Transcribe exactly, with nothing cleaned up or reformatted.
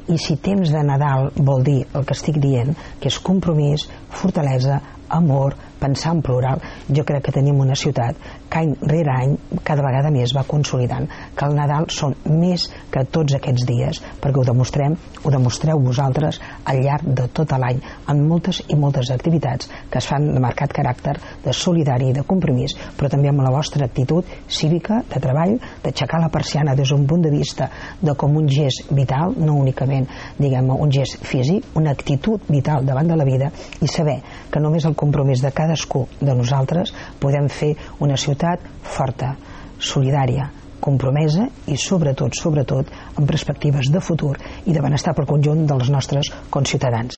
I si temps de Nadal vol dir el que estic dient, que és compromís, fortalesa, amor, pensar en plural, jo crec que tenim una ciutat que any rere any cada vegada més va consolidant que el Nadal són més que tots aquests dies, perquè ho demostrem, ho demostreu vosaltres al llarg de tot l'any en moltes i moltes activitats que es fan de marcat caràcter de solidari i de compromís, però també amb la vostra actitud cívica, de treball, d'aixecar la persiana des d'un punt de vista de com un gest vital, no únicament diguem un gest físic, una actitud vital davant de la vida, i saber que només el compromís de cadascú de nosaltres podem fer una ciutat forta, solidària, compromesa i sobretot, sobretot amb perspectives de futur i de benestar pel conjunt dels nostres conciutadans.